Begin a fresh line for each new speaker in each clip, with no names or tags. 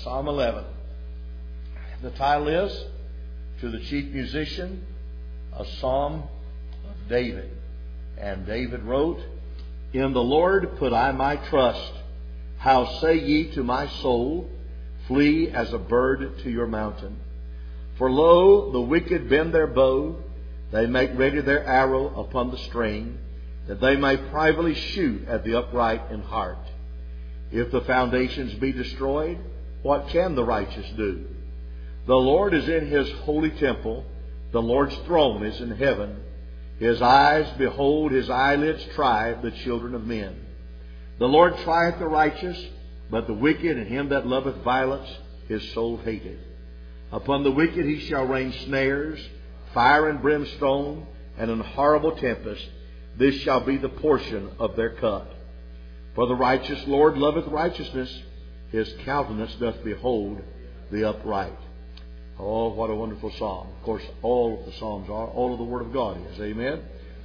Psalm 11. The title is, To the Chief Musician, a Psalm of David. And David wrote, In the Lord put I my trust. How say ye to my soul, Flee as a bird to your mountain? For lo, the wicked bend their bow, they make ready their arrow upon the string, that they may privately shoot at the upright in heart. If the foundations be destroyed, what can the righteous do? The Lord is in His holy temple. The Lord's throne is in heaven. His eyes behold, His eyelids try the children of men. The Lord trieth the righteous, but the wicked and him that loveth violence His soul hateth. Upon the wicked He shall rain snares, fire and brimstone, and an horrible tempest. This shall be the portion of their cup. For the righteous Lord loveth righteousness. His countenance doth behold the upright. Oh, what a wonderful psalm. Of course, all of the psalms are. All of the Word of God is. Amen.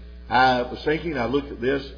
I was thinking, I looked at this,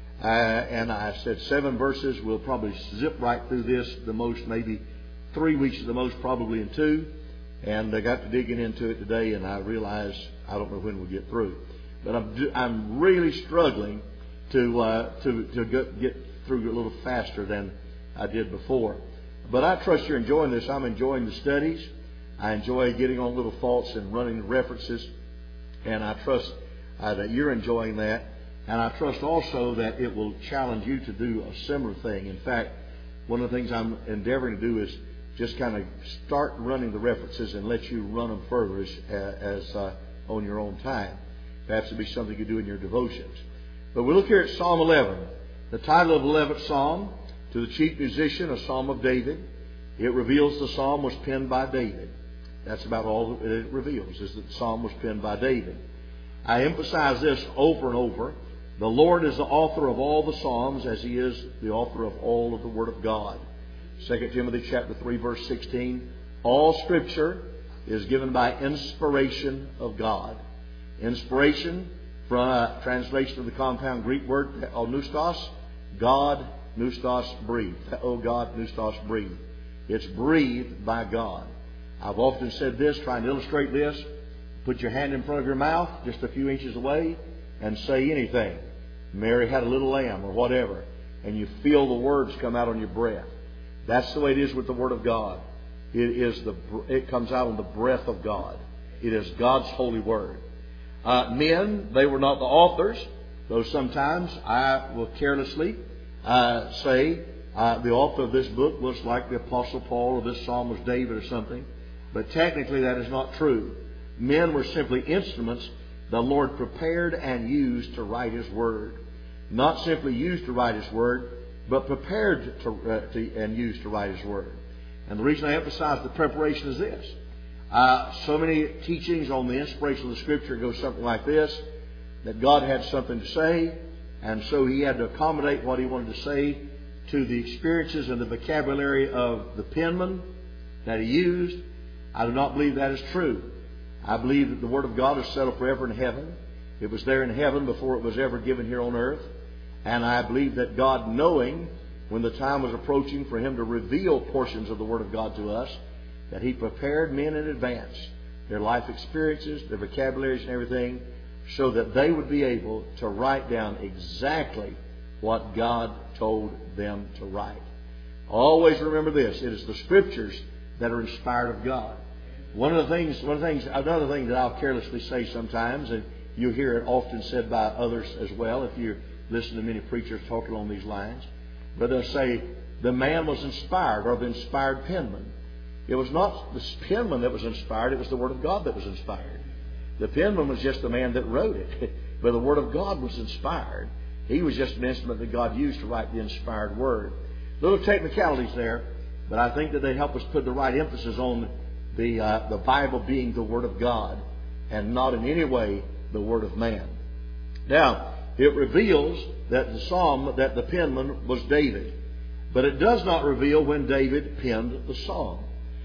and I said 7 verses. We'll probably zip right through this the most, maybe 3 weeks at the most, probably in 2. And I got to digging into it today, and I realized I don't know when we'll get through. But I'm really struggling to get through a little faster than I did before. But I trust you're enjoying this. I'm enjoying the studies. I enjoy getting on little thoughts and running references. And I trust that you're enjoying that. And I trust also that it will challenge you to do a similar thing. In fact, one of the things I'm endeavoring to do is just kind of start running the references and let you run them further as on your own time. Perhaps it'll be something you do in your devotions. But we look here at Psalm 11. The title of the 11th Psalm, To the Chief Musician, a Psalm of David. It reveals the psalm was penned by David. That's about all that it reveals, is that the psalm was penned by David. I emphasize this over and over. The Lord is the author of all the psalms, as He is the author of all of the Word of God. 2 Timothy chapter 3, verse 16. All Scripture is given by inspiration of God. Inspiration, from a translation of the compound Greek word pneustos, God, pneustos, breathed. Oh God, pneustos, breathed. It's breathed by God. I've often said this, trying to illustrate this. Put your hand in front of your mouth, just a few inches away, and say anything. Mary had a little lamb or whatever, and you feel the words come out on your breath. That's the way it is with the Word of God. It comes out on the breath of God. It is God's holy Word. Men, they were not the authors, though sometimes I will carelessly say the author of this book was like the Apostle Paul, or this psalm was David or something. But technically that is not true. Men were simply instruments the Lord prepared and used to write His Word. Not simply used to write His Word, but prepared and used to write His Word. And the reason I emphasize the preparation is this. So many teachings on the inspiration of the Scripture go something like this, that God had something to say, and so He had to accommodate what He wanted to say to the experiences and the vocabulary of the penman that He used. I do not believe that is true. I believe that the Word of God is settled forever in heaven. It was there in heaven before it was ever given here on earth. And I believe that God, knowing when the time was approaching for Him to reveal portions of the Word of God to us, that He prepared men in advance, their life experiences, their vocabularies and everything, so that they would be able to write down exactly what God told them to write. Always remember this. It is the Scriptures that are inspired of God. Another thing that I'll carelessly say sometimes, and you hear it often said by others as well, if you listen to many preachers talking along these lines, but they'll say the man was inspired, or the inspired penman. It was not the penman that was inspired, it was the Word of God that was inspired. The penman was just the man that wrote it, but the Word of God was inspired. He was just an instrument that God used to write the inspired Word. Little technicalities there, but I think that they help us put the right emphasis on the Bible being the Word of God and not in any way the Word of man. Now, it reveals that the penman was David, but it does not reveal when David penned the psalm.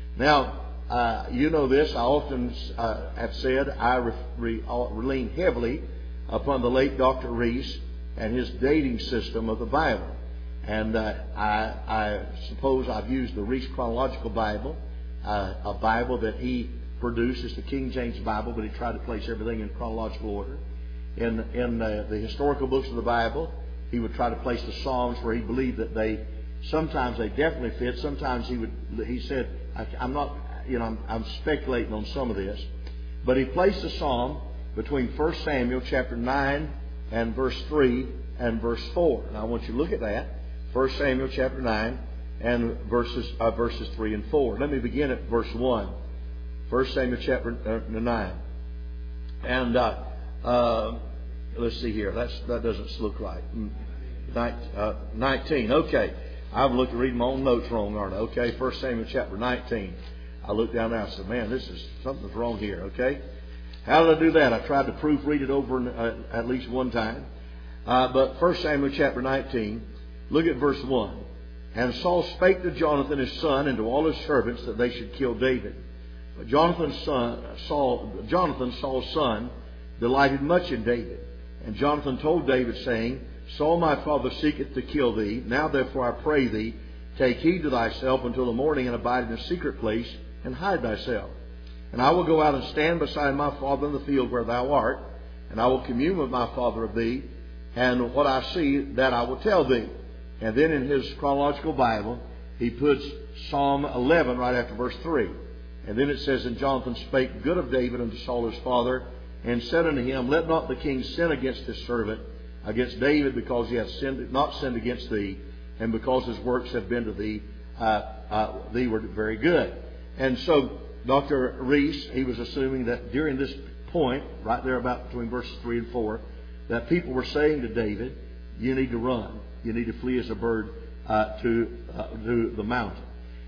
Now, you know this. I often have said I lean heavily upon the late Dr. Reese and his dating system of the Bible. And I suppose I've used the Reese Chronological Bible, a Bible that he produced. It's the King James Bible, but he tried to place everything in chronological order. In the historical books of the Bible, he would try to place the Psalms where he believed that sometimes they definitely fit. Sometimes he said, I'm speculating on some of this. But he placed the Psalm between 1 Samuel chapter 9 and verse 3 and verse 4. Now I want you to look at that. 1 Samuel chapter 9 and verses 3 and 4. Let me begin at verse 1. 1 Samuel chapter 9. And let's see here. That doesn't look right. 19. Okay. I've looked at reading my own notes wrong, aren't I? Okay. 1 Samuel chapter 19. I looked down there and I said, man, something's wrong here. Okay. How did I do that? I tried to proofread it over at least one time. But 1 Samuel chapter 19, look at verse 1. And Saul spake to Jonathan his son and to all his servants that they should kill David. But Jonathan, Saul's son, delighted much in David. And Jonathan told David, saying, Saul my father seeketh to kill thee. Now therefore I pray thee, take heed to thyself until the morning, and abide in a secret place, and hide thyself. And I will go out and stand beside my father in the field where thou art, and I will commune with my father of thee, and what I see, that I will tell thee. And then in his chronological Bible, he puts Psalm 11 right after verse 3. And then it says, And Jonathan spake good of David unto Saul his father, and said unto him, Let not the king sin against his servant, against David, because he hath not sinned against thee, and because his works have been to thee, thee were very good. And so Dr. Reese, he was assuming that during this point, right there about between verses 3 and 4, that people were saying to David, you need to run. You need to flee as a bird to the mountain.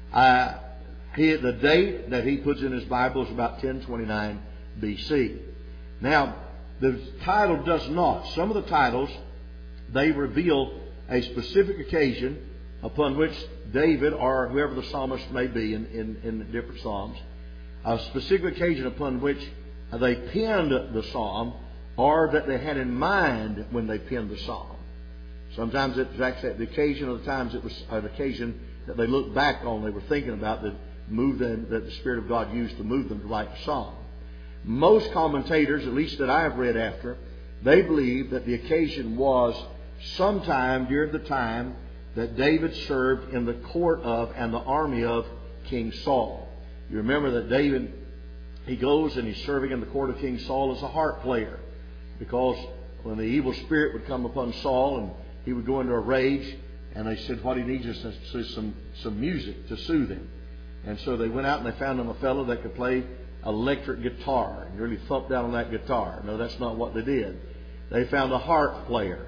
The date that he puts in his Bible is about 1029 BC. Now, the title does not. Some of the titles, they reveal a specific occasion upon which David, or whoever the psalmist may be in the different psalms, a specific occasion upon which they penned the psalm, or that they had in mind when they penned the psalm. Sometimes it was actually the occasion, other times it was an occasion that they looked back on, they were thinking about, that moved them, that the Spirit of God used to move them to write the psalm. Most commentators, at least that I have read after, they believe that the occasion was sometime during the time that David served in the court of and the army of King Saul. You remember that David, he goes and he's serving in the court of King Saul as a harp player, because when the evil spirit would come upon Saul and he would go into a rage, and they said what he needs is some music to soothe him. And so they went out and they found him a fellow that could play electric guitar and really thump down on that guitar. No, that's not what they did. They found a harp player.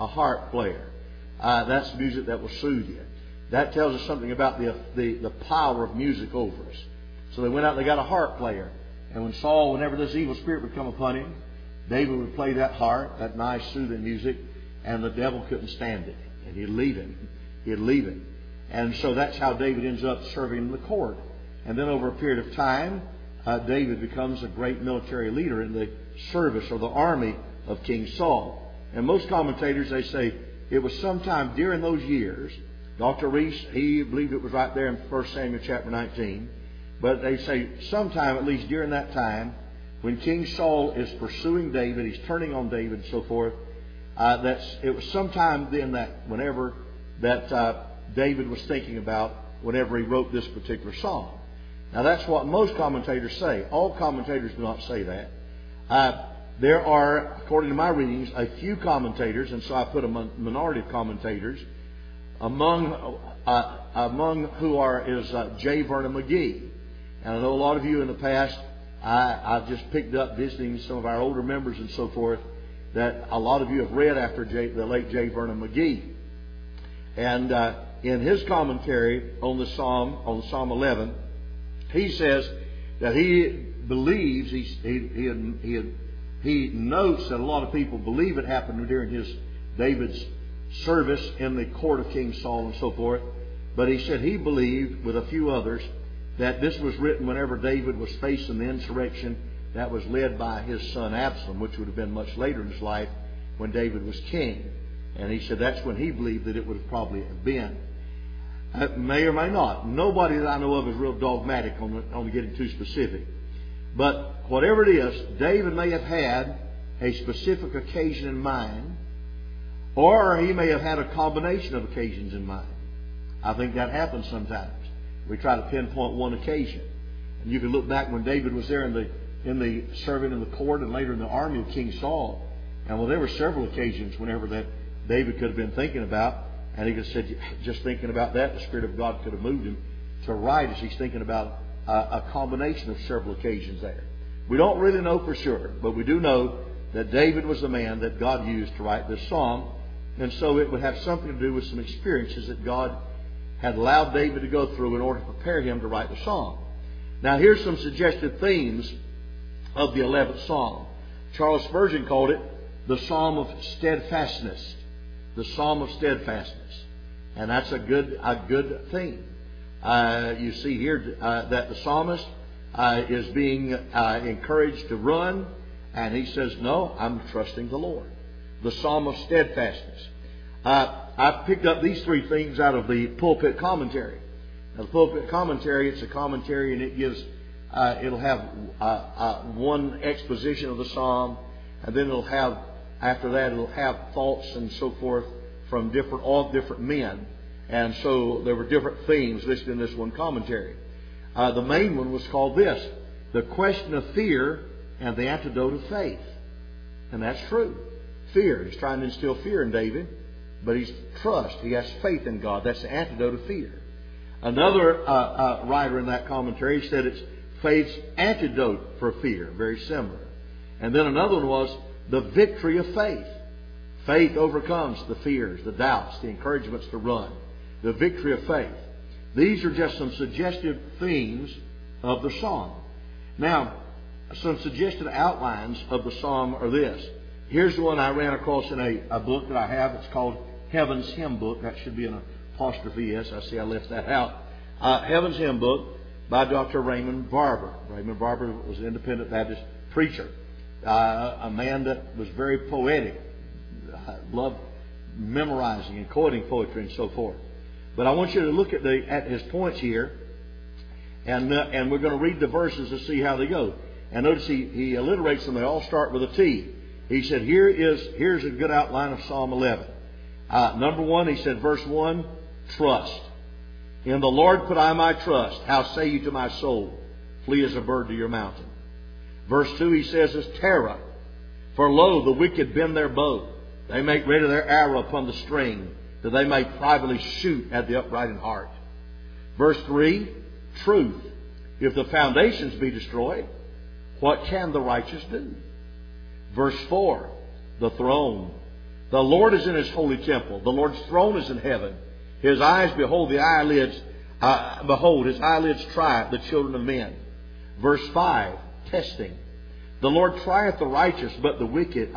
That's music that will soothe you. That tells us something about the power of music over us. So they went out and they got a harp player. And when Saul, whenever this evil spirit would come upon him, David would play that harp, that nice soothing music, and the devil couldn't stand it. And he'd leave him. And so that's how David ends up serving in the court. And then over a period of time, David becomes a great military leader in the service or the army of King Saul. And most commentators, they say it was sometime during those years. Dr. Reese, he believed it was right there in 1 Samuel chapter 19. But they say sometime, at least during that time, when King Saul is pursuing David, he's turning on David and so forth, it was sometime then that whenever that David was thinking about whenever he wrote this particular psalm. Now that's what most commentators say. All commentators do not say that. There are, according to my readings, a few commentators, and so I put a minority of commentators, among who is J. Vernon McGee. And I know a lot of you in the past, I've just picked up visiting some of our older members and so forth, that a lot of you have read after the late J. Vernon McGee. And in his commentary on the Psalm 11, he says that he believes, he notes that a lot of people believe it happened during David's service in the court of King Saul and so forth. But he said he believed, with a few others, that this was written whenever David was facing the insurrection that was led by his son Absalom, which would have been much later in his life when David was king. And he said that's when he believed that it would have probably been. It may or may not. Nobody that I know of is real dogmatic on getting too specific. But whatever it is, David may have had a specific occasion in mind, or he may have had a combination of occasions in mind. I think that happens sometimes. We try to pinpoint one occasion. And you can look back when David was there in the serving in the court and later in the army of King Saul. And well, there were several occasions whenever that David could have been thinking about. And he could have said, just thinking about that, the Spirit of God could have moved him to write as he's thinking about a combination of several occasions there. We don't really know for sure, but we do know that David was the man that God used to write this psalm. And so it would have something to do with some experiences that God had allowed David to go through in order to prepare him to write the psalm. Now here's some suggested themes of the 11th psalm. Charles Spurgeon called it the Psalm of Steadfastness. The Psalm of Steadfastness. And that's a good theme. You see here that the psalmist is being encouraged to run, and he says, no, I'm trusting the Lord. The Psalm of Steadfastness. I've picked up these three things out of the pulpit commentary. Now, the pulpit commentary, it's a commentary, and it gives, it'll have one exposition of the psalm, and then it'll have, after that, it'll have thoughts and so forth from all different men. And so there were different themes listed in this one commentary. The main one was called this: the question of fear and the antidote of faith. And that's true. Fear. He's trying to instill fear in David, but he's trust. He has faith in God. That's the antidote of fear. Another writer in that commentary said it's faith's antidote for fear. Very similar. And then another one was the victory of faith. Faith overcomes the fears, the doubts, the encouragements to run. The victory of faith. These are just some suggestive themes of the psalm. Now, some suggested outlines of the psalm are this. Here's the one I ran across in a book that I have. It's called Heaven's Hymn Book. That should be an apostrophe S. I see I left that out. Heaven's Hymn Book by Dr. Raymond Barber. Raymond Barber was an independent Baptist preacher. A man that was very poetic. Loved memorizing and quoting poetry and so forth. But I want you to look at his points here, and we're going to read the verses to see how they go. And notice he alliterates them. They all start with a T. He said, here's a good outline of Psalm 11. Number 1, he said, verse 1, trust. In the Lord put I my trust. How say you to my soul, flee as a bird to your mountain. Verse 2, he says, is terror. For lo, the wicked bend their bow. They make ready their arrow upon the string, that they may privately shoot at the upright in heart. Verse 3, truth. If the foundations be destroyed, what can the righteous do? Verse 4, the throne. The Lord is in His holy temple. The Lord's throne is in heaven. His eyes behold the eyelids. His eyelids try the children of men. Verse 5, testing. The Lord trieth the righteous, but the wicked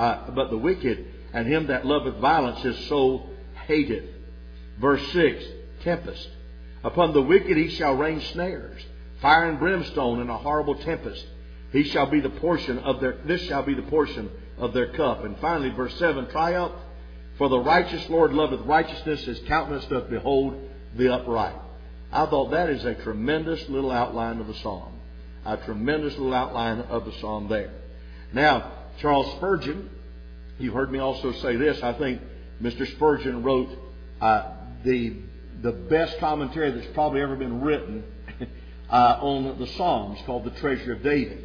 and him that loveth violence his soul hateth. Verse 6, tempest. Upon the wicked he shall rain snares, fire and brimstone, and a horrible tempest. This shall be the portion of their cup. And finally, verse 7, triumph. For the righteous Lord loveth righteousness, His countenance doth behold the upright. I thought that is a tremendous little outline of the psalm. A tremendous little outline of the psalm there. Now, Charles Spurgeon, you've heard me also say this. I think Mr. Spurgeon wrote the best commentary that's probably ever been written on the Psalms, called The Treasure of David.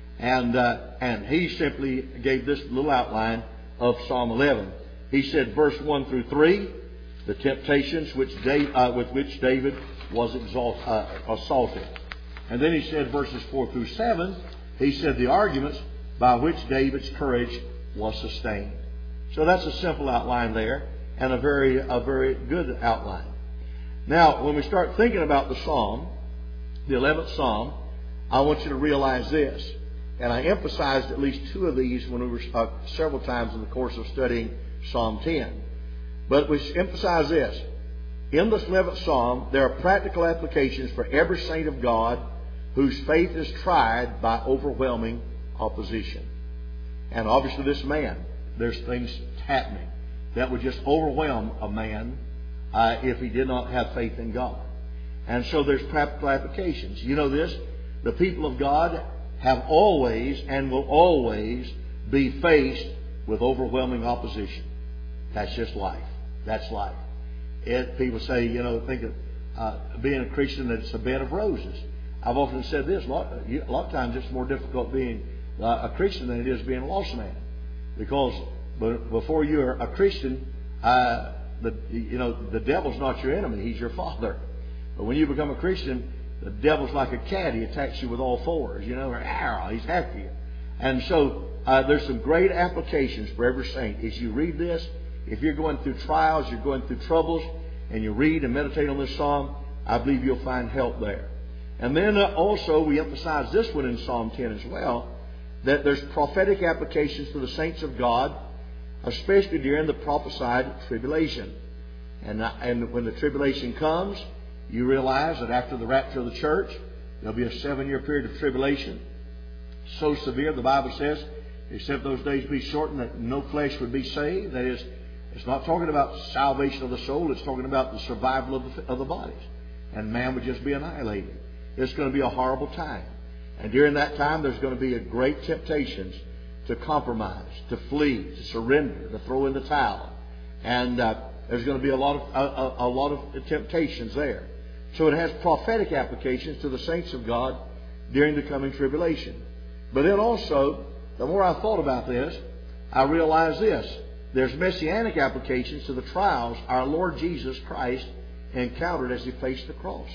And he simply gave this little outline of Psalm 11. He said, verse 1 through 3, the temptations with which David was assaulted. And then he said, verses 4 through 7, he said the arguments by which David's courage was sustained. So that's a simple outline there, and a very good outline. Now, when we start thinking about the Psalm, the 11th Psalm, I want you to realize this. And I emphasized at least two of these when we were several times in the course of studying Psalm 10. But we emphasize this. In this 11th Psalm, there are practical applications for every saint of God whose faith is tried by overwhelming opposition. And obviously this man, there's things happening. that would just overwhelm a man if he did not have faith in God. And so there's practical applications. You know this? The people of God have always and will always be faced with overwhelming opposition. That's just life. That's life. People say, think of being a Christian, that it's a bed of roses. I've often said this, a lot of times it's more difficult being a Christian than it is being a lost man. Because before you're a Christian, the devil's not your enemy, he's your father. But when you become a Christian, the devil's like a cat. He attacks you with all fours, or he's after you. And so there's some great applications for every saint. As you read this, if you're going through trials, you're going through troubles, and you read and meditate on this psalm, I believe you'll find help there. And then also we emphasize this one in Psalm 10 as well, that there's prophetic applications to the saints of God, especially during the prophesied tribulation. And when the tribulation comes, you realize that after the rapture of the church, there'll be a 7-year period of tribulation. So severe, the Bible says, except those days be shortened, that no flesh would be saved. That is, it's not talking about salvation of the soul. It's talking about the survival of the bodies. And man would just be annihilated. It's going to be a horrible time. And during that time, there's going to be a great temptations to compromise, to flee, to surrender, to throw in the towel. And there's going to be a lot of temptations there. So it has prophetic applications to the saints of God during the coming tribulation. But then also, the more I thought about this, I realized this. There's messianic applications to the trials our Lord Jesus Christ encountered as He faced the cross.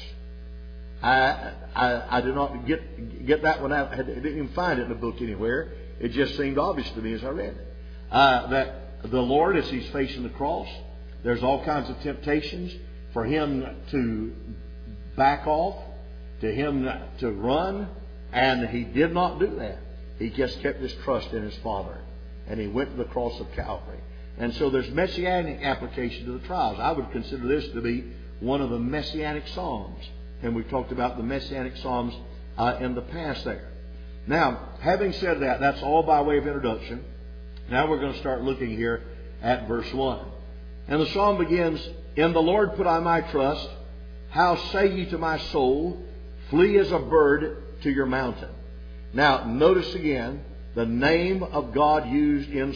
I did not get that one out. I didn't even find it in the book anywhere. It just seemed obvious to me as I read it. That the Lord, as He's facing the cross, there's all kinds of temptations for Him to back off, to Him to run, and He did not do that. He just kept His trust in His Father, and He went to the cross of Calvary. And so there's messianic application to the trials. I would consider this to be one of the messianic psalms. And we've talked about the messianic psalms in the past there. Now, having said that, that's all by way of introduction. Now we're going to start looking here at verse 1. And the psalm begins, "In the Lord put I my trust. How say ye to my soul, flee as a bird to your mountain." Now, notice again, the name of God used in the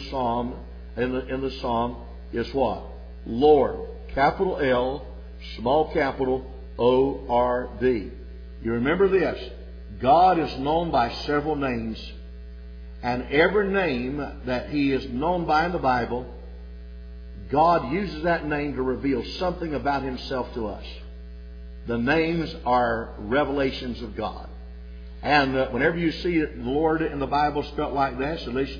psalm is what? Lord. Capital L, small capital O-R-D. You remember this. God is known by several names. And every name that He is known by in the Bible, God uses that name to reveal something about Himself to us. The names are revelations of God. And whenever you see the Lord in the Bible spelt like this, at least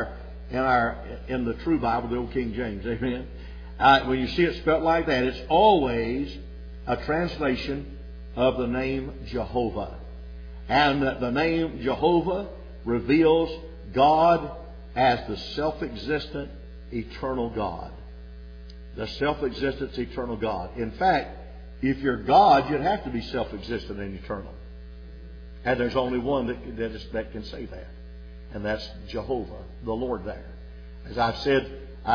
in the true Bible, the old King James, amen. When you see it spelt like that, it's always a translation of the name Jehovah. And the name Jehovah reveals God as the self-existent, eternal God. The self-existent, eternal God. In fact, if you're God, you'd have to be self-existent and eternal. And there's only one that can say that. And that's Jehovah, the Lord there. As I've said,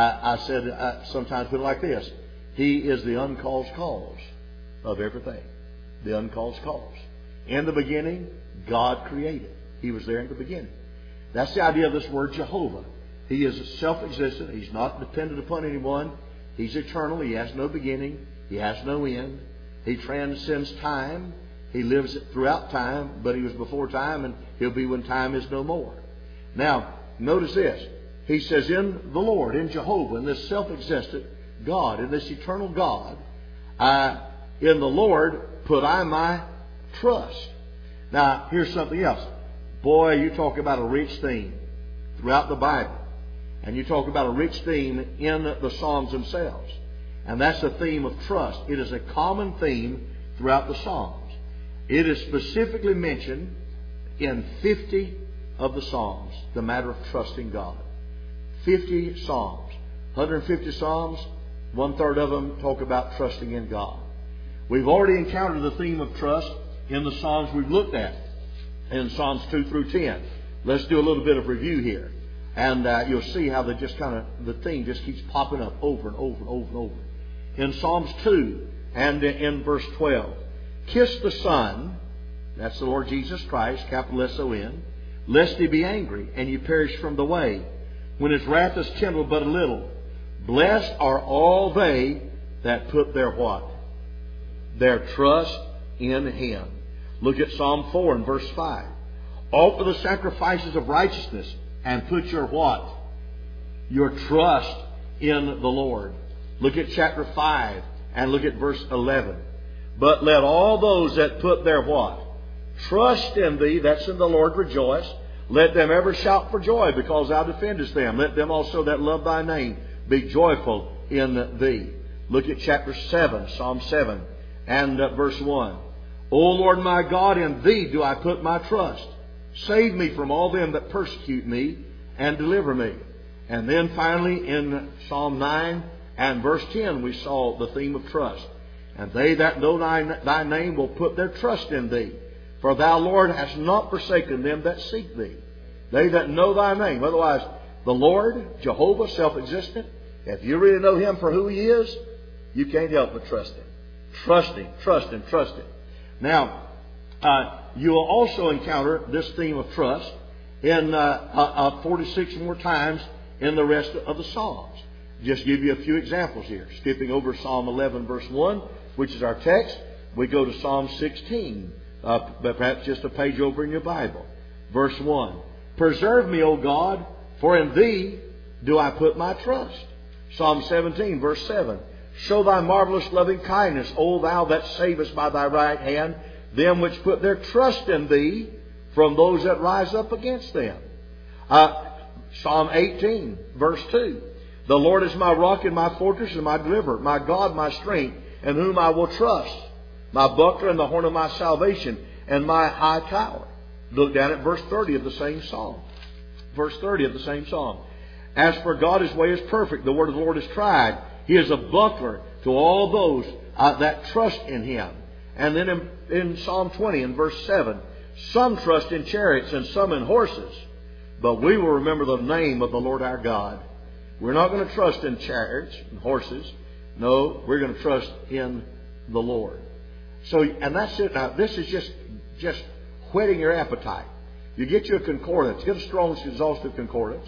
I sometimes put it like this. He is the uncaused cause of everything. The uncaused cause. In the beginning, God created. He was there in the beginning. That's the idea of this word Jehovah. He is self-existent. He's not dependent upon anyone. He's eternal. He has no beginning. He has no end. He transcends time. He lives throughout time, but He was before time, and He'll be when time is no more. Now, notice this. He says, in the Lord, in Jehovah, in this self-existent God, in this eternal God, in the Lord put I my trust. Now, here's something else. Boy, you talk about a rich theme throughout the Bible. And you talk about a rich theme in the Psalms themselves. And that's the theme of trust. It is a common theme throughout the Psalms. It is specifically mentioned in 50 of the Psalms, the matter of trusting God. 50 Psalms. 150 Psalms, 1/3 of them talk about trusting in God. We've already encountered the theme of trust in the Psalms we've looked at, in Psalms 2 through 10. Let's do a little bit of review here. And you'll see how they just the theme just keeps popping up over and over and over and over. In Psalms 2 and in verse 12. Kiss the Son, that's the Lord Jesus Christ, capital S-O-N, lest He be angry and you perish from the way, when His wrath is kindled but a little. Blessed are all they that put their what? Their trust in Him. Look at Psalm 4 and verse 5. Offer the sacrifices of righteousness and put your what? Your trust in the Lord. Look at chapter 5 and look at verse 11. But let all those that put their what? Trust in Thee, that's in the Lord, rejoice. Let them ever shout for joy because Thou defendest them. Let them also that love Thy name be joyful in Thee. Look at chapter 7, Psalm 7 and verse 1. O Lord my God, in Thee do I put my trust. Save me from all them that persecute me and deliver me. And then finally in Psalm 9 and verse 10 we saw the theme of trust. And they that know Thy name will put their trust in Thee. For Thou, Lord, hast not forsaken them that seek Thee. They that know Thy name. Otherwise, the Lord, Jehovah, self-existent, if you really know Him for who He is, you can't help but trust Him. Trust Him, trust Him, trust Him. Now, you will also encounter this theme of trust in 46 more times in the rest of the Psalms. Just give you a few examples here. Skipping over Psalm 11, verse 1, which is our text, we go to Psalm 16, perhaps just a page over in your Bible. Verse 1. Preserve me, O God, for in Thee do I put my trust. Psalm 17, verse 7. Show Thy marvelous loving kindness, O Thou that savest by Thy right hand them which put their trust in Thee from those that rise up against them. Psalm 18, verse 2. The Lord is my rock and my fortress and my deliverer, my God, my strength, in whom I will trust, my buckler and the horn of my salvation, and my high tower. Look down at verse 30 of the same psalm. Verse 30 of the same psalm. As for God, His way is perfect. The word of the Lord is tried. He is a buckler to all those that trust in Him. And then in Psalm 20 and verse 7, some trust in chariots and some in horses, but we will remember the name of the Lord our God. We're not going to trust in chariots and horses. No, we're going to trust in the Lord. So, and that's it. Now, this is just whetting your appetite. You get you a concordance. Get a strong, exhaustive concordance.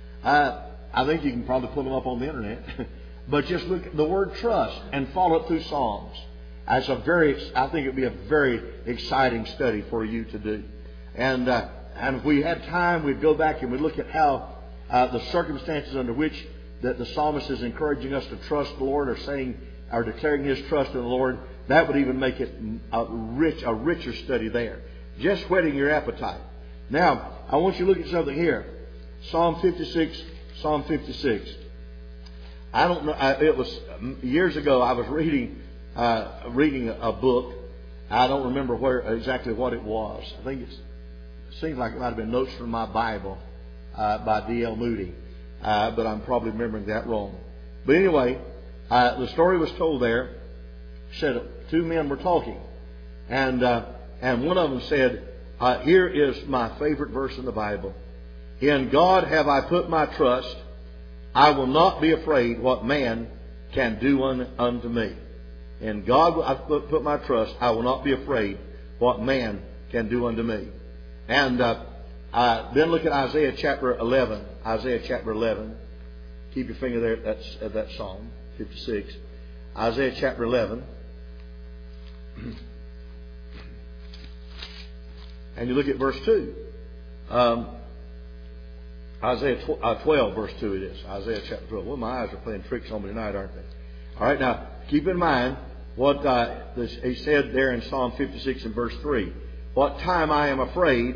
I think you can probably pull them up on the internet. But just look at the word trust and follow it through Psalms. I think it would be a very exciting study for you to do. And if we had time, we'd go back and we'd look at how the circumstances under which that the psalmist is encouraging us to trust the Lord or declaring his trust in the Lord. That would even make it a richer study there. Just whetting your appetite. Now, I want you to look at something here. Psalm 56. I don't know. It was years ago. I was reading a book. I don't remember exactly what it was. I think it seems like it might have been Notes from My Bible by D.L. Moody, but I'm probably remembering that wrong. But anyway, the story was told there. Said two men were talking, and one of them said, "Here is my favorite verse in the Bible: In God have I put my trust. I will not be afraid what man can do unto me." In God I put my trust. I will not be afraid what man can do unto me. And then look at Isaiah chapter 11. Isaiah chapter 11. Keep your finger there at that Psalm 56. Isaiah chapter 11. And you look at verse 2. Isaiah 12, verse 2 it is. Isaiah chapter 12. Well, my eyes are playing tricks on me tonight, aren't they? All right, now, keep in mind what he said there in Psalm 56 and verse 3. What time I am afraid,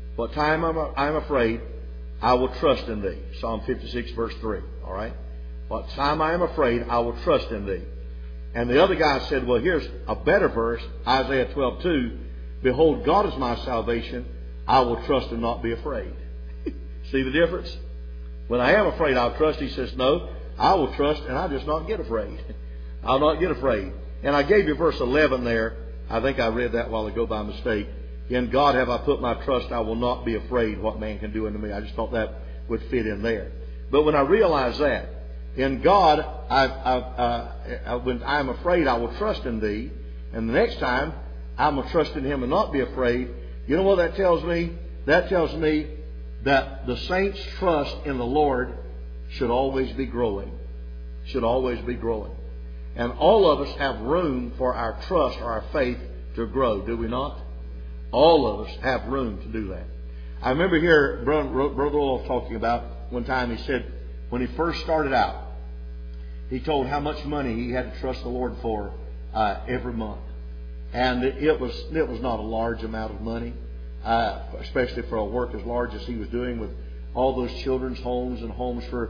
I will trust in Thee. Psalm 56, verse 3. All right? What time I am afraid, I will trust in Thee. And the other guy said, well, here's a better verse, Isaiah 12:2. Behold, God is my salvation. I will trust and not be afraid. See the difference? When I am afraid, I'll trust. He says, no, I will trust and I'll just not get afraid. I'll not get afraid. And I gave you verse 11 there. I think I read that a while ago by mistake. In God have I put my trust. I will not be afraid what man can do unto me. I just thought that would fit in there. But when I realize that, in God, when I am afraid, I will trust in Thee. And the next time, I'm going to trust in Him and not be afraid. You know what that tells me? That tells me that the saints' trust in the Lord should always be growing. Should always be growing. And all of us have room for our trust or our faith to grow, do we not? All of us have room to do that. I remember here Brother Roloff talking about one time, he said when he first started out, he told how much money he had to trust the Lord for every month. And it was not a large amount of money, especially for a work as large as he was doing with all those children's homes and homes for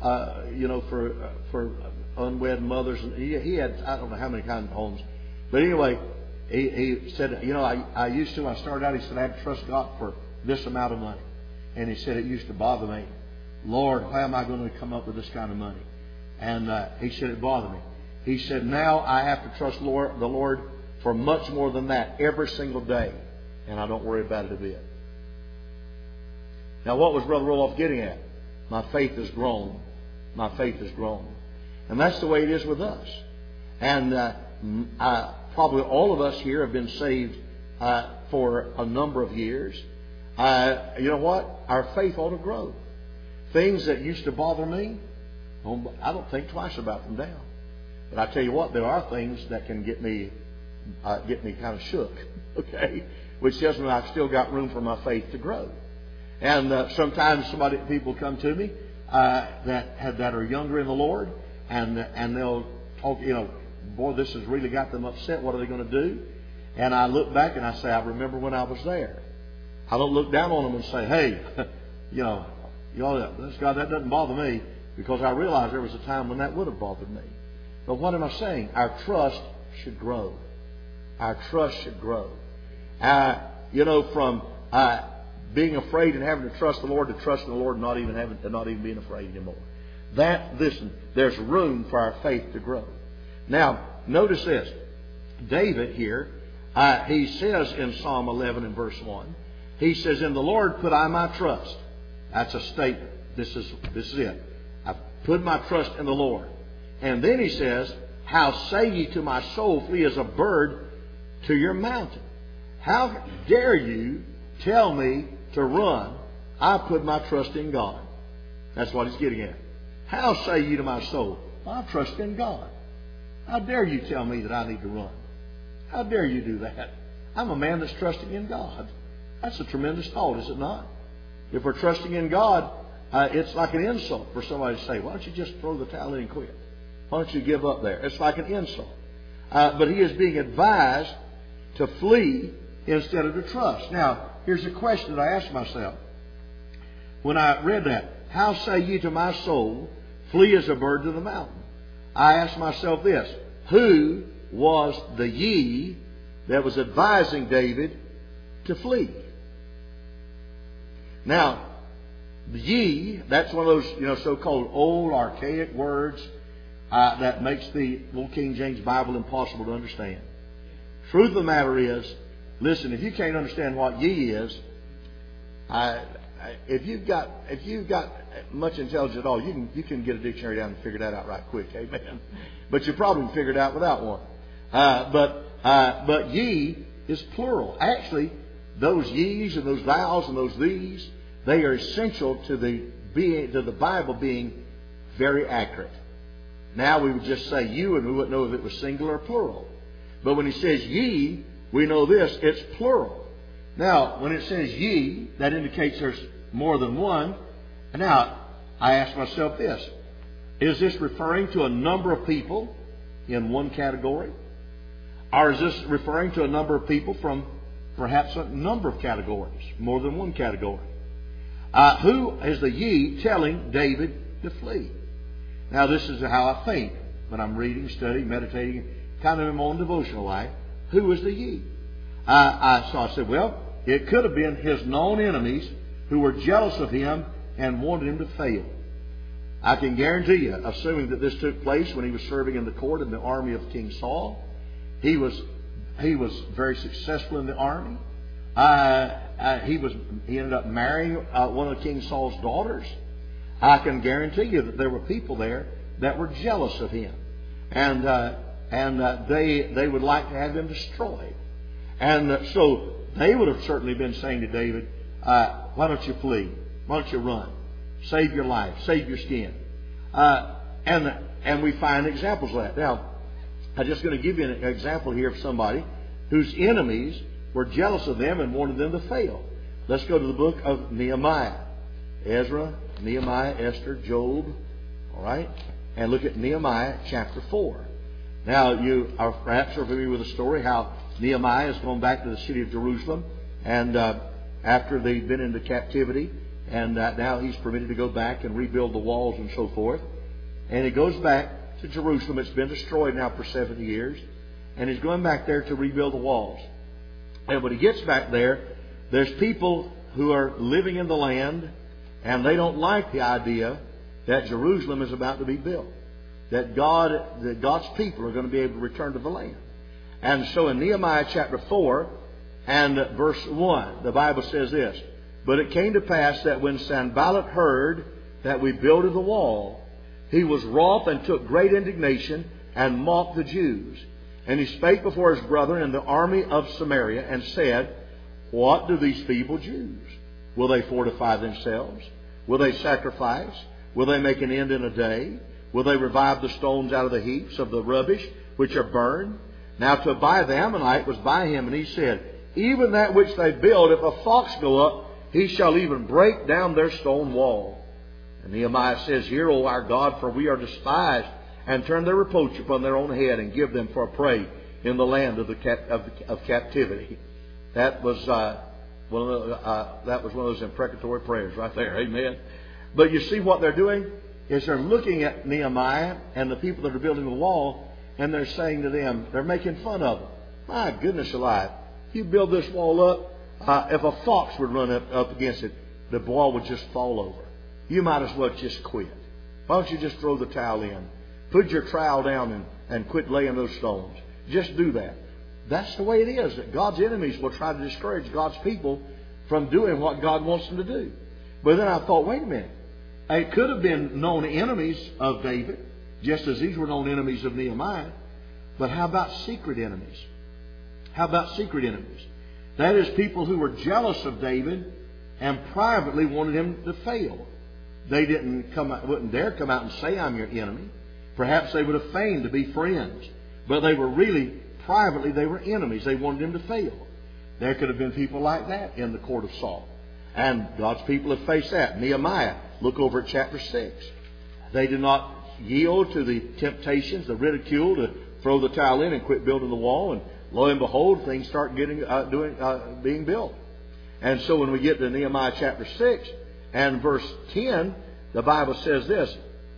unwed mothers. And he had, I don't know how many kinds of homes. But anyway, he said, I used to, when I started out, he said, I had to trust God for this amount of money. And he said, it used to bother me. Lord, how am I going to come up with this kind of money? And he said, it bothered me. He said, now I have to trust the Lord for much more than that every single day. And I don't worry about it a bit. Now, what was Brother Roloff getting at? My faith has grown. My faith has grown. And that's the way it is with us. And probably all of us here have been saved for a number of years. You know what? Our faith ought to grow. Things that used to bother me, I don't think twice about them now. But I tell you what, there are things that can get me kind of shook. Okay, which tells me I've still got room for my faith to grow. And sometimes people come to me that are younger in the Lord, and they'll talk. Boy, this has really got them upset. What are they going to do? And I look back and I say, I remember when I was there. I don't look down on them and say, hey, this God, that doesn't bother me, because I realize there was a time when that would have bothered me. But what am I saying? Our trust should grow. Our trust should grow. From being afraid and having to trust the Lord to trust in the Lord, and not even being afraid anymore. There's room for our faith to grow. Now, notice this. David here, he says in Psalm 11 and verse 1, he says, in the Lord put I my trust. That's a statement. This is it. I put my trust in the Lord. And then he says, how say ye to my soul, flee as a bird to your mountain? How dare you tell me to run? I put my trust in God. That's what he's getting at. How say ye to my soul, I trust in God? How dare you tell me that I need to run? How dare you do that? I'm a man that's trusting in God. That's a tremendous thought, is it not? If we're trusting in God, it's like an insult for somebody to say, why don't you just throw the towel in and quit? Why don't you give up there? It's like an insult. But he is being advised to flee instead of to trust. Now, here's a question that I asked myself when I read that. How say ye to my soul, flee as a bird to the mountain? I asked myself this. Who was the ye that was advising David to flee? Now, the ye, that's one of those, so-called old archaic words that makes the old King James Bible impossible to understand. Truth of the matter is, listen, if you can't understand what ye is, if you've got much intelligence at all, you can get a dictionary down and figure that out right quick. Amen. But you probably can figure it out without one. But ye is plural. Actually, those ye's and those thous and those these, they are essential to the Bible being very accurate. Now we would just say you, and we wouldn't know if it was singular or plural. But when he says ye, we know this, it's plural. Now, when it says ye, that indicates there's more than one. Now, I ask myself this. Is this referring to a number of people in one category? Or is this referring to a number of people from perhaps a number of categories, more than one category? Who is the ye telling David to flee? Now, this is how I think when I'm reading, studying, meditating, kind of in my own devotional life. Who is the ye? So I said, well, it could have been his known enemies who were jealous of him and wanted him to fail. I can guarantee you, assuming that this took place when he was serving in the court in the army of King Saul, he was very successful in the army. he ended up marrying one of King Saul's daughters. I can guarantee you that there were people there that were jealous of him, and they would like to have him destroyed. And so they would have certainly been saying to David, "Why don't you flee? Why don't you run? Save your life, save your skin." And we find examples of that. Now, I'm just going to give you an example here of somebody whose enemies were jealous of them and wanted them to fail. Let's go to the book of Nehemiah. Ezra, Nehemiah, Esther, Job. All right? And look at Nehemiah chapter 4. Now, you are perhaps familiar with the story how Nehemiah has gone back to the city of Jerusalem, and after they've been into captivity, and now he's permitted to go back and rebuild the walls and so forth. And he goes back to Jerusalem. It's been destroyed now for 70 years. And he's going back there to rebuild the walls. And when he gets back there, there's people who are living in the land, and they don't like the idea that Jerusalem is about to be built. That God's people are going to be able to return to the land. And so in Nehemiah chapter 4 and verse 1, the Bible says this: "But it came to pass that when Sanballat heard that we builded the wall, he was wroth and took great indignation and mocked the Jews. And he spake before his brethren in the army of Samaria and said, What do these feeble Jews? Will they fortify themselves? Will they sacrifice? Will they make an end in a day? Will they revive the stones out of the heaps of the rubbish which are burned? Now Tobiah the Ammonite was by him, and he said, Even that which they build, if a fox go up, he shall even break down their stone wall. And Nehemiah says, Hear, O our God, for we are despised, and turn their reproach upon their own head, and give them for a prey in the land of captivity." That was one of those imprecatory prayers right there. Amen. But you see what they're doing is they're looking at Nehemiah and the people that are building the wall, and they're saying to them, they're making fun of them. My goodness alive! If you build this wall up, if a fox would run up against it, the wall would just fall over. You might as well just quit. Why don't you just throw the towel in? Put your trowel down and quit laying those stones. Just do that. That's the way it is. That God's enemies will try to discourage God's people from doing what God wants them to do. But then I thought, wait a minute. It could have been known enemies of David, just as these were known enemies of Nehemiah. But how about secret enemies? How about secret enemies? That is, people who were jealous of David and privately wanted him to fail. They wouldn't dare come out and say, I'm your enemy. Perhaps they would have feigned to be friends. But they were really, privately, they were enemies. They wanted him to fail. There could have been people like that in the court of Saul. And God's people have faced that. Nehemiah, look over at chapter 6. They did not yield to the temptations, the ridicule, to throw the towel in and quit building the wall. And lo and behold, things start being built. And so when we get to Nehemiah chapter 6 and verse 10, the Bible says this.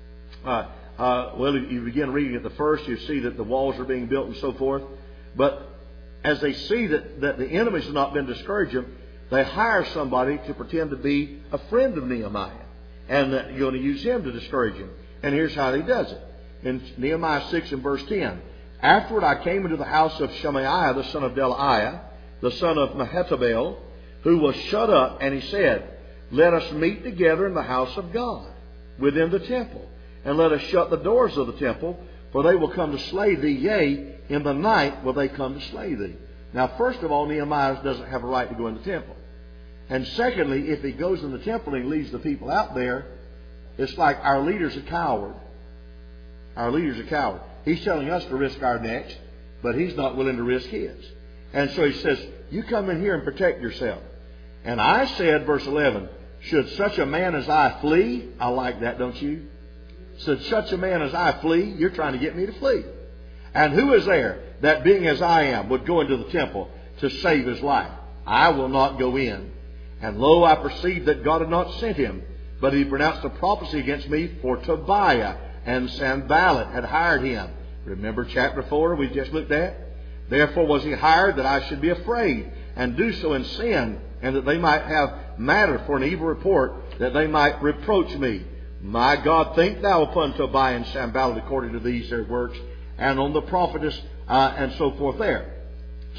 You begin reading at the first, you see that the walls are being built and so forth. But as they see that the enemies have not been discouraging, they hire somebody to pretend to be a friend of Nehemiah. And you're going to use him to discourage him. And here's how he does it. In Nehemiah 6 and verse 10. Afterward I came into the house of Shemaiah, the son of Delaiah, the son of Mehetabel, who was shut up, and he said, Let us meet together in the house of God, within the temple, and let us shut the doors of the temple, for they will come to slay thee, yea, in the night will they come to slay thee. Now, first of all, Nehemiah doesn't have a right to go in the temple. And secondly, if he goes in the temple and he leaves the people out there, it's like our leader's a coward. Our leader's a coward. He's telling us to risk our necks, but he's not willing to risk his. And so he says, you come in here and protect yourself. And I said, verse 11, should such a man as I flee? I like that, don't you? Should such a man as I flee? You're trying to get me to flee. And who is there that, being as I am, would go into the temple to save his life? I will not go in. And lo, I perceived that God had not sent him, but he pronounced a prophecy against me, for Tobiah and Sanballat had hired him. Remember chapter 4 we just looked at? Therefore was he hired that I should be afraid, and do so in sin, and that they might have matter for an evil report, that they might reproach me. My God, think thou upon Tobiah and Sanballat according to these their works, and on the prophetess and so forth there. So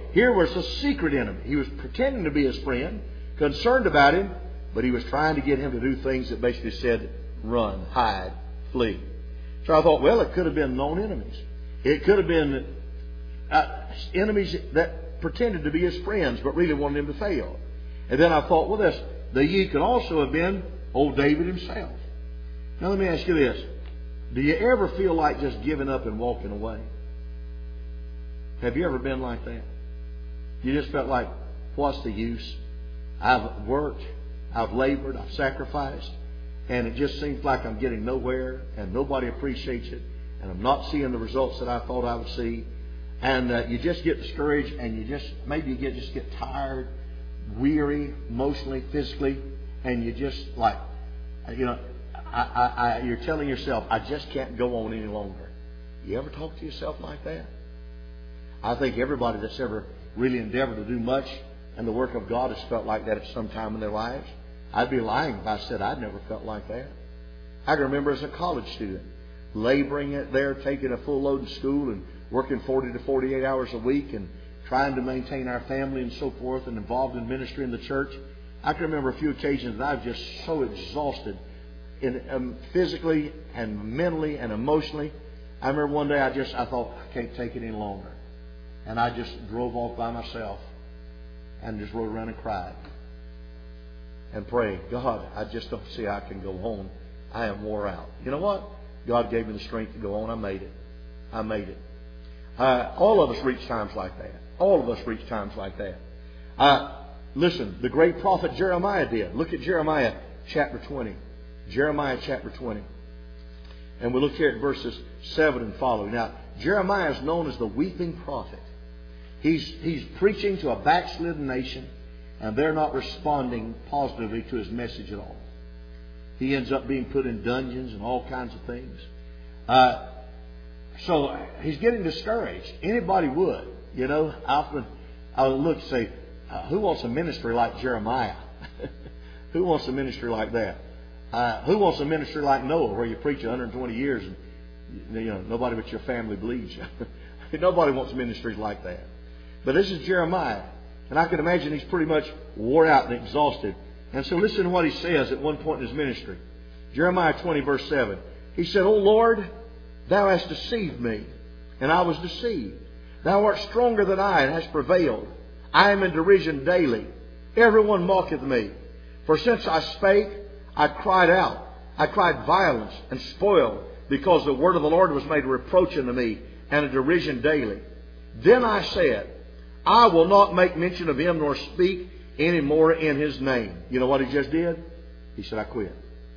here was a secret enemy. He was pretending to be his friend, concerned about him, but he was trying to get him to do things that basically said, run, hide, flee. So I thought, well, it could have been known enemies. It could have been enemies that pretended to be his friends, but really wanted him to fail. And then I thought, well, the ye could also have been old David himself. Now let me ask you this. Do you ever feel like just giving up and walking away? Have you ever been like that? You just felt like, what's the use? I've worked, I've labored, I've sacrificed, and it just seems like I'm getting nowhere, and nobody appreciates it, and I'm not seeing the results that I thought I would see. And you just get discouraged, and you just get tired, weary, emotionally, physically, and you just like, you're telling yourself, I just can't go on any longer. You ever talk to yourself like that? I think everybody that's ever really endeavored to do much in the work of God has felt like that at some time in their lives. I'd be lying if I said I'd never felt like that. I can remember as a college student, laboring it there, taking a full load in school and working 40 to 48 hours a week and trying to maintain our family and so forth, and involved in ministry in the church. I can remember a few occasions that I was just so exhausted physically and mentally and emotionally. I remember one day I thought, I can't take it any longer. And I just drove off by myself and just rode around and cried and prayed, God, I just don't see I can go on. I am wore out. You know what? God gave me the strength to go on. I made it. All of us reach times like that. All of us reach times like that. Listen, the great prophet Jeremiah did. Look at Jeremiah chapter 20. Jeremiah chapter 20. And we look here at verses 7 and following. Now, Jeremiah is known as the weeping prophet. He's preaching to a backslidden nation, and they're not responding positively to his message at all. He ends up being put in dungeons and all kinds of things. So he's getting discouraged. Anybody would. Often I would look and say, who wants a ministry like Jeremiah? Who wants a ministry like that? Who wants a ministry like Noah, where you preach 120 years and nobody but your family believes you? Nobody wants ministries like that. But this is Jeremiah, and I can imagine he's pretty much wore out and exhausted. And so listen to what he says at one point in his ministry. Jeremiah 20 verse 7. He said, O Lord, Thou hast deceived me, and I was deceived. Thou art stronger than I, and hast prevailed. I am in derision daily. Everyone mocketh me. For since I spake, I cried out. I cried violence and spoil, because the word of the Lord was made a reproach unto me, and a derision daily. Then I said, I will not make mention of him, nor speak any more in his name. You know what he just did? He said, I quit.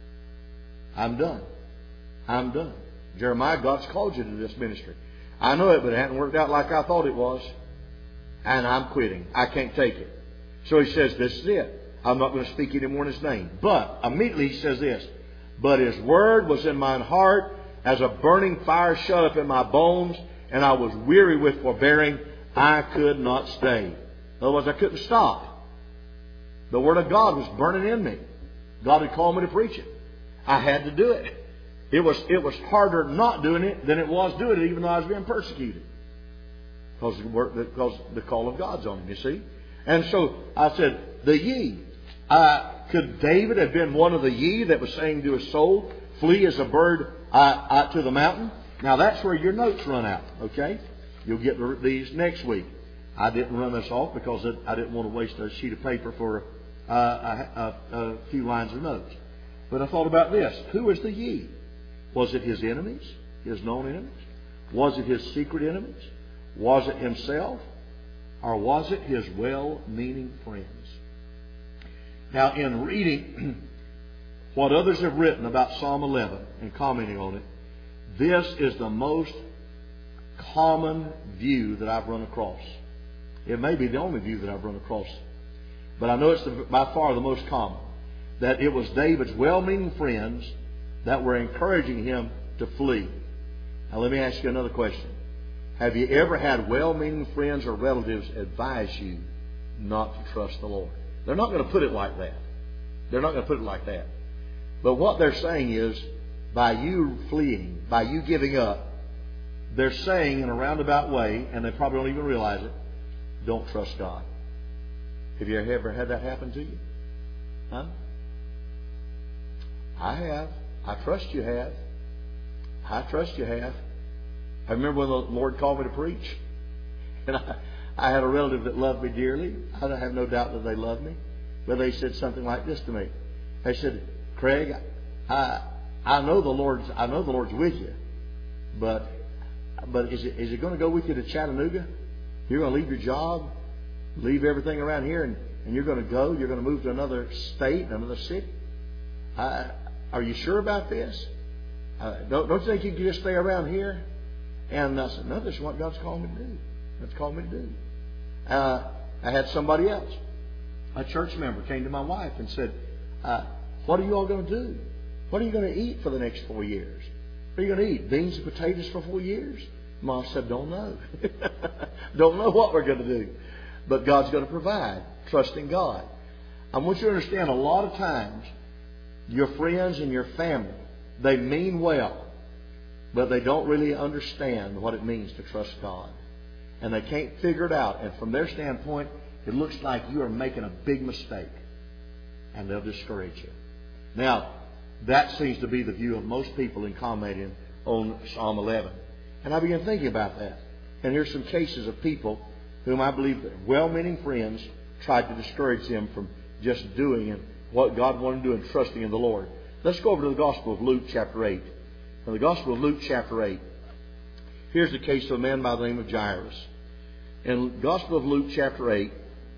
I'm done. I'm done. Jeremiah, God's called you to this ministry. I know it, but it hasn't worked out like I thought it was. And I'm quitting. I can't take it. So he says, this is it. I'm not going to speak any more in his name. But immediately he says this, but his word was in mine heart as a burning fire shut up in my bones, and I was weary with forbearing. I could not stay. In other words, I couldn't stop. The word of God was burning in me. God had called me to preach it. I had to do it. It was harder not doing it than it was doing it, even though I was being persecuted. Because the call of God's on him, you see. And so I said, the ye. Could David have been one of the ye that was saying to his soul, flee as a bird to the mountain? Now that's where your notes run out, okay? You'll get these next week. I didn't run this off because I didn't want to waste a sheet of paper for a few lines of notes. But I thought about this. Who is the ye? Was it his enemies? His known enemies? Was it his secret enemies? Was it himself? Or was it his well-meaning friends? Now, in reading what others have written about Psalm 11 and commenting on it, this is the most common view that I've run across. It may be the only view that I've run across, but I know it's by far the most common. That it was David's well-meaning friends that were encouraging him to flee. Now let me ask you another question. Have you ever had well-meaning friends or relatives advise you not to trust the Lord? They're not going to put it like that. They're not going to put it like that. But what they're saying is, by you fleeing, by you giving up, they're saying in a roundabout way, and they probably don't even realize it, don't trust God. Have you ever had that happen to you? Huh? I have. I trust you have. I trust you have. I remember when the Lord called me to preach. And I had a relative that loved me dearly. I have no doubt that they loved me. But they said something like this to me. They said, Craig, I know the Lord's with you, but is it going to go with you to Chattanooga? You're going to leave your job, leave everything around here, and you're going to go. You're going to move to another state, another city. Are you sure about this? Don't you think you can just stay around here? And I said, no, this is what God's called me to do. God's called me to do. I had somebody else, a church member, came to my wife and said, what are you all going to do? What are you going to eat for the next 4 years? What are you going to eat? Beans and potatoes for 4 years? Mom said, don't know. Don't know what we're going to do. But God's going to provide. Trusting God. I want you to understand, a lot of times, your friends and your family, they mean well, but they don't really understand what it means to trust God. And they can't figure it out. And from their standpoint, it looks like you are making a big mistake. And they'll discourage you. Now, that seems to be the view of most people in commenting on Psalm 11. And I began thinking about that. And here's some cases of people whom I believe that well-meaning friends tried to discourage them from just doing what God wanted to do and trusting in the Lord. Let's go over to the Gospel of Luke chapter 8. In the Gospel of Luke chapter 8, here's the case of a man by the name of Jairus. In the Gospel of Luke chapter 8,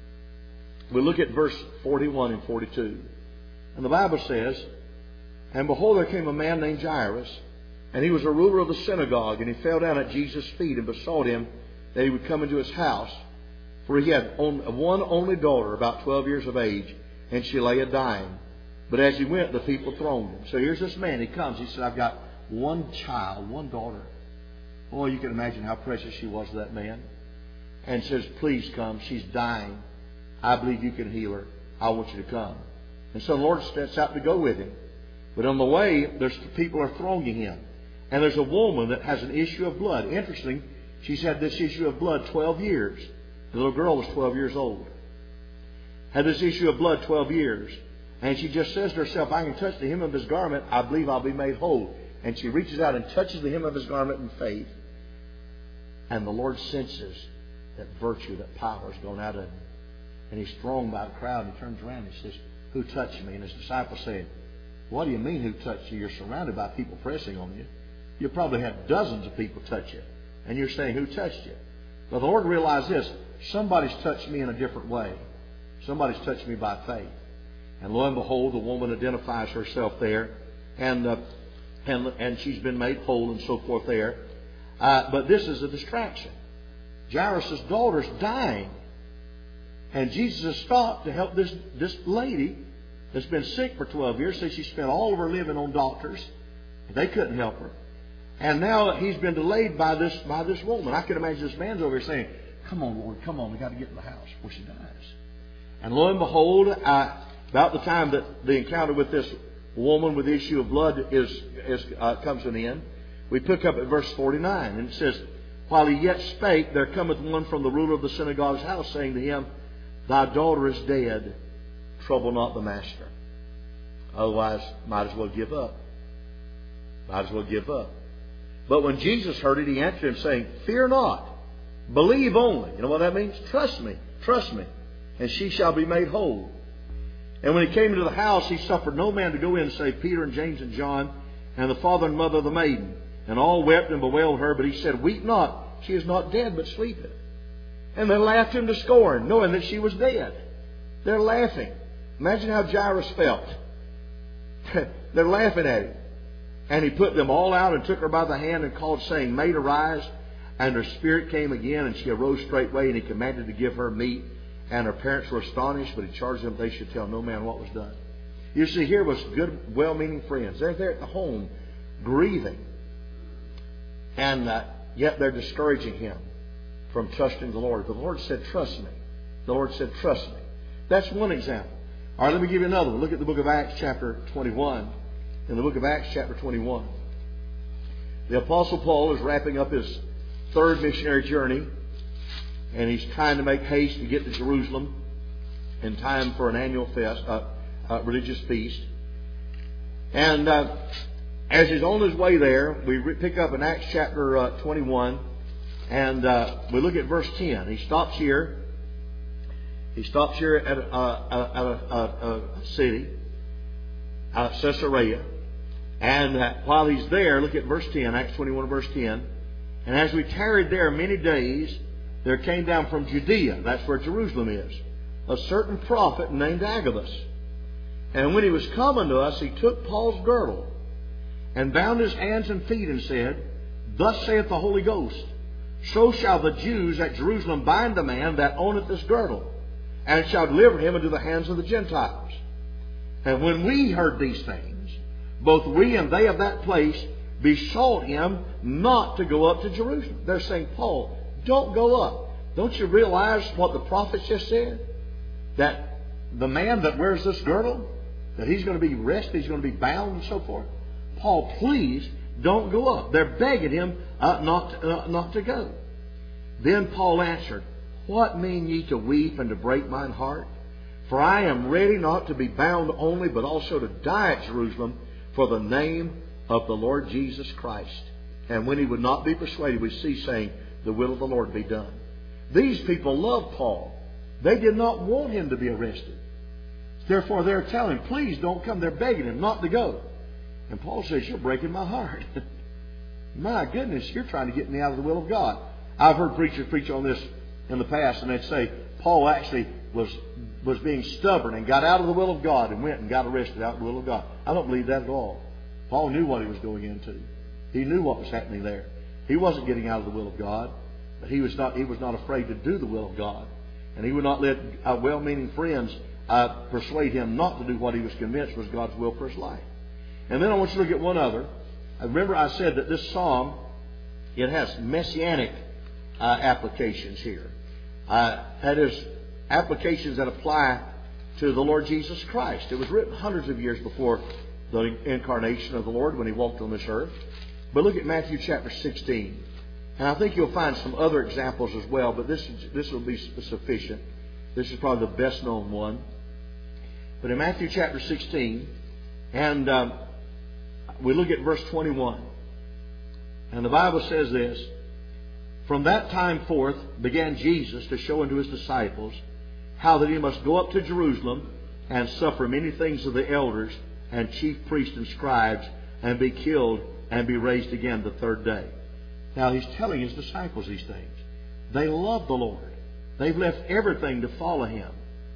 we look at verse 41 and 42. And the Bible says, and behold, there came a man named Jairus, and he was a ruler of the synagogue, and he fell down at Jesus' feet and besought him that he would come into his house. For he had one only daughter, about 12 years of age, and she lay a-dying. But as he went, the people thronged him. So here's this man. He comes. He said, I've got one child, one daughter. Boy, you can imagine how precious she was to that man. And says, please come. She's dying. I believe you can heal her. I want you to come. And so the Lord sets out to go with him. But on the way, people are thronging him. And there's a woman that has an issue of blood. Interesting, she's had this issue of blood 12 years. The little girl was 12 years old. Had this issue of blood 12 years. And she just says to herself, I can touch the hem of his garment. I believe I'll be made whole. And she reaches out and touches the hem of his garment in faith. And the Lord senses that virtue, that power has gone out of him. And he's thrown by the crowd. And he turns around and he says, who touched me? And his disciples say, what do you mean who touched you? You're surrounded by people pressing on you. You probably had dozens of people touch you. And you're saying, who touched you? But the Lord realized this. Somebody's touched me in a different way. Somebody's touched me by faith. And lo and behold, the woman identifies herself there. And she's been made whole and so forth there. But this is a distraction. Jairus' daughter's dying. And Jesus has stopped to help this lady that's been sick for 12 years. So she spent all of her living on doctors. They couldn't help her. And now he's been delayed by this woman. I can imagine this man's over here saying, come on, Lord, come on. We've got to get to the house before she dies. And lo and behold, about the time that the encounter with this woman with the issue of blood comes to an end, we pick up at verse 49. And it says, while he yet spake, there cometh one from the ruler of the synagogue's house, saying to him, thy daughter is dead. Trouble not the master. Otherwise, might as well give up. Might as well give up. But when Jesus heard it, he answered him, saying, fear not. Believe only. You know what that means? Trust me. Trust me. And she shall be made whole. And when he came into the house, he suffered no man to go in save Peter and James and John and the father and mother of the maiden. And all wept and bewailed her. But he said, weep not. She is not dead, but sleepeth. And they laughed him to scorn, knowing that she was dead. They're laughing. Imagine how Jairus felt. They're laughing at him. And he put them all out and took her by the hand and called, saying, Maid, arise. And her spirit came again, and she arose straightway, and he commanded to give her meat. And her parents were astonished, but he charged them they should tell no man what was done. You see, here was good, well-meaning friends. They're there at the home, grieving. And yet they're discouraging him from trusting the Lord. But the Lord said, trust me. The Lord said, trust me. That's one example. All right, let me give you another one. Look at the book of Acts chapter 21. In the book of Acts chapter 21, the Apostle Paul is wrapping up his third missionary journey. and he's trying to make haste to get to Jerusalem in time for an annual religious feast. And as he's on his way there, we pick up in Acts chapter 21, and we look at verse 10. He stops here. He stops here at a city, Caesarea. And while he's there, look at verse 10, Acts 21, verse 10. And as we tarried there many days, there came down from Judea, that's where Jerusalem is, a certain prophet named Agabus. And when he was come unto us, he took Paul's girdle, and bound his hands and feet, and said, Thus saith the Holy Ghost, So shall the Jews at Jerusalem bind the man that owneth this girdle, and shall deliver him into the hands of the Gentiles. And when we heard these things, both we and they of that place besought him not to go up to Jerusalem. They're saying, Paul, don't go up. Don't you realize what the prophets just said? That the man that wears this girdle, that he's going to be arrested, he's going to be bound and so forth. Paul, please don't go up. They're begging him not to go. Then Paul answered, What mean ye to weep and to break mine heart? For I am ready not to be bound only, but also to die at Jerusalem for the name of the Lord Jesus Christ. And when he would not be persuaded, we see saying, The will of the Lord be done. These people loved Paul. They did not want him to be arrested. Therefore, they're telling him, Please don't come. They're begging him not to go. And Paul says, You're breaking my heart. My goodness, you're trying to get me out of the will of God. I've heard preachers preach on this in the past, and they'd say Paul actually was being stubborn and got out of the will of God and went and got arrested out of the will of God. I don't believe that at all. Paul knew what he was going into. He knew what was happening there. He wasn't getting out of the will of God, but he was not afraid to do the will of God. And he would not let well-meaning friends persuade him not to do what he was convinced was God's will for his life. And then I want you to look at one other. Remember I said that this psalm, it has messianic applications here. That is, applications that apply to the Lord Jesus Christ. It was written hundreds of years before the incarnation of the Lord when he walked on this earth. But look at Matthew chapter 16. And I think you'll find some other examples as well, but this will be sufficient. This is probably the best known one. But in Matthew chapter 16, and we look at verse 21. And the Bible says this, From that time forth began Jesus to show unto his disciples how that he must go up to Jerusalem and suffer many things of the elders and chief priests and scribes, and be killed and be raised again the third day. Now he's telling his disciples these things. They love the Lord. They've left everything to follow him.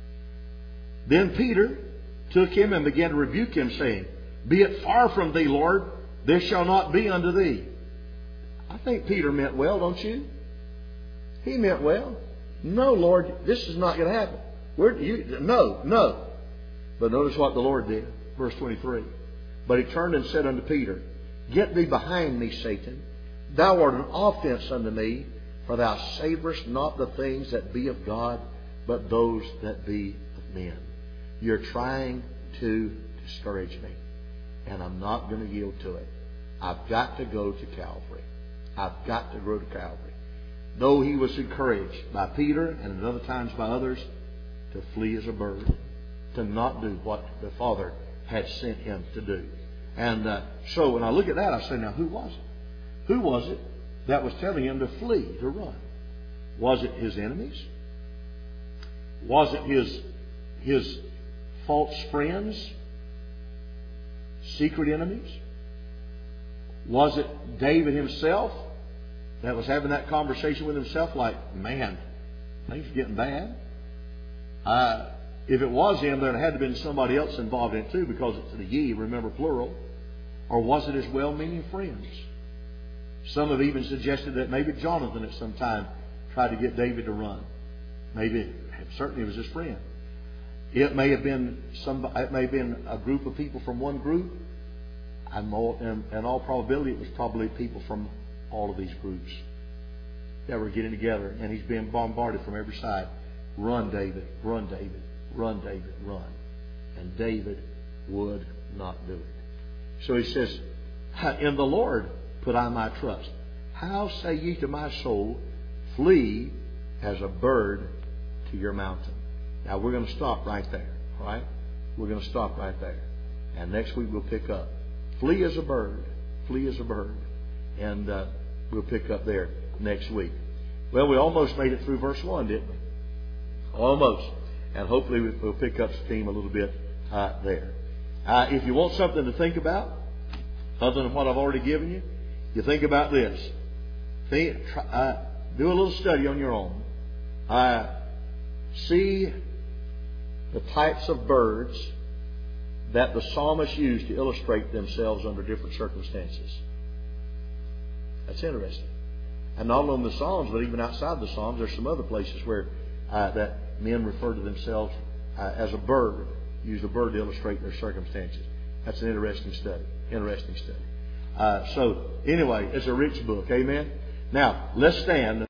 Then Peter took him and began to rebuke him, saying, Be it far from thee, Lord, this shall not be unto thee. I think Peter meant well, don't you? He meant well. No, Lord, this is not going to happen. No. But notice what the Lord did. Verse 23. But he turned and said unto Peter, Get thee behind me, Satan. Thou art an offense unto me, for thou savorest not the things that be of God, but those that be of men. You're trying to discourage me, and I'm not going to yield to it. I've got to go to Calvary. I've got to go to Calvary. Though he was encouraged by Peter and at other times by others to flee as a bird, to not do what the Father had sent him to do. And so when I look at that, I say, now who was it? Who was it that was telling him to flee, to run? Was it his enemies? Was it his false friends? Secret enemies? Was it David himself that was having that conversation with himself like, man, things are getting bad? If it was him, there had to have been somebody else involved in it too, because it's the ye, remember, plural. Or was it his well-meaning friends? Some have even suggested that maybe Jonathan at some time tried to get David to run. Maybe, certainly it was his friend. It may have been a group of people from one group. And in all probability, it was probably people from all of these groups that were getting together. And he's being bombarded from every side. Run, David. Run, David. Run, David. Run. And David would not do it. So he says, In the Lord put I my trust. How say ye to my soul, Flee as a bird to your mountain. Now we're going to stop right there. All right? We're going to stop right there. And next week we'll pick up. Flee as a bird. Flee as a bird. And we'll pick up there next week. Well, we almost made it through verse 1, didn't we? Almost. And hopefully we'll pick up steam a little bit there. If you want something to think about, other than what I've already given you, you think about this. Do a little study on your own. See the types of birds that the psalmist used to illustrate themselves under different circumstances. That's interesting. And not only in the Psalms, but even outside the Psalms, there's some other places where that men refer to themselves as a bird, use a bird to illustrate their circumstances. That's an interesting study. So, anyway, it's a rich book. Amen? Now, let's stand.